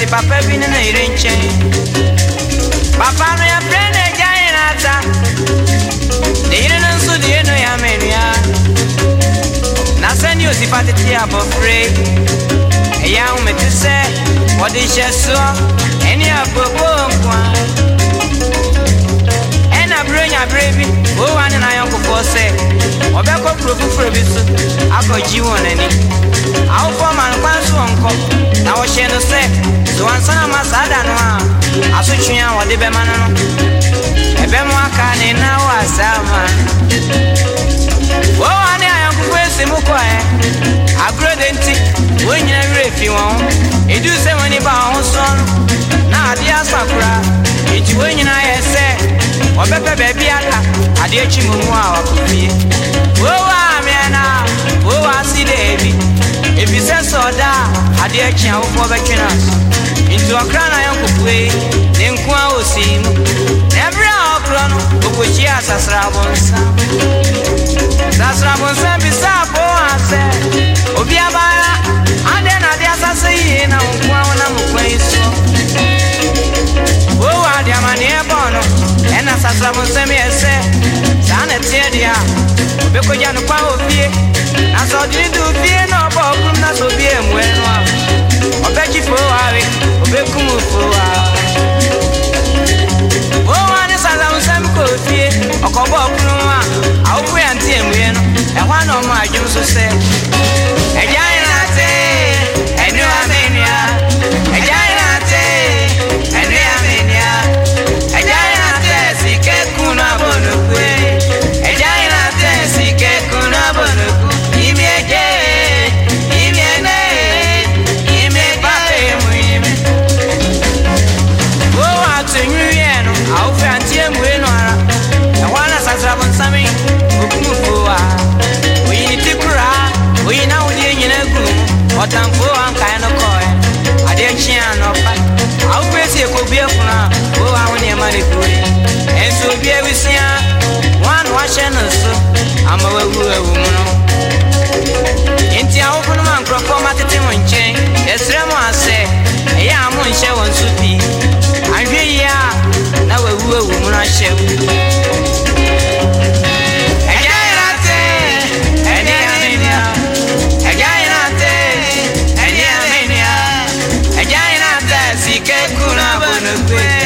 si papa bi ne na irenche papa no ya friend e jai na ta de ire no so de no ya menua na send you si patiti abofre e ya o meti se o de sheso eni abobo kwa ena bronya brevi o wane na yon ko se obeko profufro bi so akoji wonani awo forman kwanso onko na wo she no se so ansana masada no a asotwea wo de be man no ebe mo aka ne na wa sama wo wane ayon ko ese mu ko agrodenti wo nyina refi won edu se woni ba ho so na ade asakura enti wo nyina yese obepe bebi aka ade echi mu mu a wakofie wo wa miena wo wa si debi ebi se soda ade echi a wo fo betwena into akra na yon kopue ne nko a osim every okro no okochi asasra bonsa bisa bo ase obi abara ade na de asase yi na nko a na mokwan iso wo wa de amane ebono ena asasra bonsa mi ese sana tie dia obekoja no kwa ofie na so di du fie no bo krum na so bi emu eno a obeji fo awe obekumu fo a wo wane sala unsam ko fie okobo krum a awfu yanti emu eno e hwa no ma adwum so se ejai na te enu amenia ejai na te enu amenia ejai na te sike kuna bonokwe ejai na te sike kuna bonokwe imieje imiene Tenuyeno, au fantie mweno ara. Na wana sasa bonsami, okumufoa. Oyi tikura, oyi na udi nyina gunu. Otamfo anka no koe. Ade chia no pa. Au kwesi ekobie kuna, o awon e mani kuri. Enso bie wisia, wan wa sheno so. Ama wewu mu no. Enti awu funu man krofo matete monchen. Esremo ase, eya amu nche won supi. Anhwe ya na wewu mu na hyew ejairate eni amenia ejairate eni amenia ejairate sike kuna bonokwe